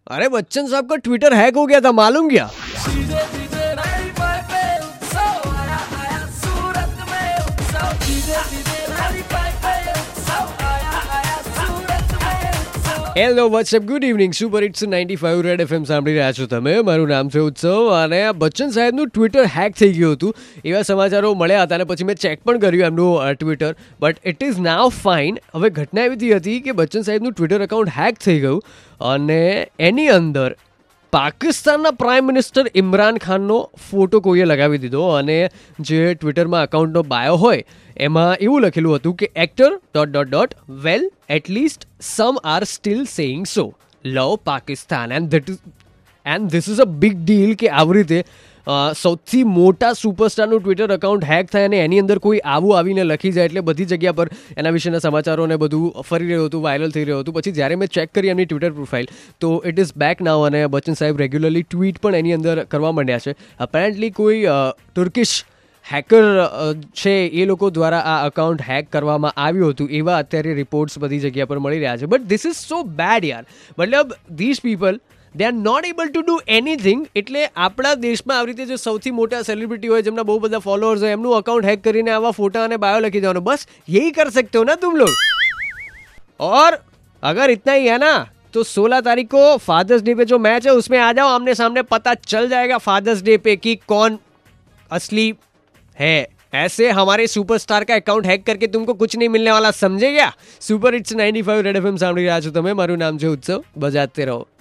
अरे बच्चन साहब का ट्विटर हैक हो गया था, मालूम क्या? Hello WhatsApp, good evening. Super hits 95 red FM સાંભળી રહ્યા છો તમે. મારું નામ છે ઉત્સવ અને બચ્ચન સાહેબનું ટ્વિટર હેક થઈ ગયું હતું એવા સમાચારો મળ્યા હતા અને પછી મેં ચેક પણ કર્યું એમનું Twitter, but it is now fine. હવે ઘટના એવી હતી કે બચ્ચન સાહેબનું ટ્વિટર એકાઉન્ટ હેક થઈ ગયું અને એની અંદર પાકિસ્તાનના પ્રાઇમ મિનિસ્ટર ઇમરાન ખાનનો ફોટો કોઈએ લગાવી દીધો અને જે ટ્વિટરમાં એકાઉન્ટનો બાયો હોય એમાં એવું લખેલું હતું કે actor ... well at least some are still saying so, love Pakistan. And this is a big deal કે આવી રીતે સૌથી મોટા સુપરસ્ટારનું ટ્વિટર એકાઉન્ટ હેક થાય અને એની અંદર કોઈ આવું આવીને લખી જાય, એટલે બધી જગ્યા પર એના વિશેના સમાચારોને બધું ફરી રહ્યું હતું, વાયરલ થઈ રહ્યું હતું. પછી જ્યારે મેં ચેક કરી એમની ટ્વિટર પ્રોફાઇલ તો ઇટ ઇઝ બેક નાવ અને બચ્ચન સાહેબ રેગ્યુલરલી ટ્વીટ પણ એની અંદર કરવા માંડ્યા છે. અપેરેન્ટલી કોઈ તુર્કિશ હેકર છે એ લોકો દ્વારા આ અકાઉન્ટ હેક કરવામાં આવ્યું હતું એવા અત્યારે રિપોર્ટ્સ બધી જગ્યા પર મળી રહ્યા છે. But this is so bad યાર. મતલબ this people they are not able to do anything. એટલે આપણા દેશમાં આવી રીતે જો સૌથી મોટા સેલિબ્રિટી હોય, જેમના બહુ બધા ફોલોઅર્સ હોય, એમનું અકાઉન્ટ હેક કરીને આવા ફોટા અને બાયો લખી દેવાનો, બસ યહી કર सकते हो ना तुम लोग. और अगर इतना ही है ना तो 16 तारीख को फादर्स डे पे जो मैच है उसमें आ जाओ, आमने सामने पता चल जाएगा फादर्स डे पे कि कौन असली है. ऐसे हमारे सुपरस्टार का अकाउंट हैक करके तुमको कुछ नहीं मिलने वाला, समझे क्या? सुपर हिट्स 95 रेड FM સાંભળી રહ્યા છો તમે. મારું નામ છે ઉત્સવ. બજાતે રહો.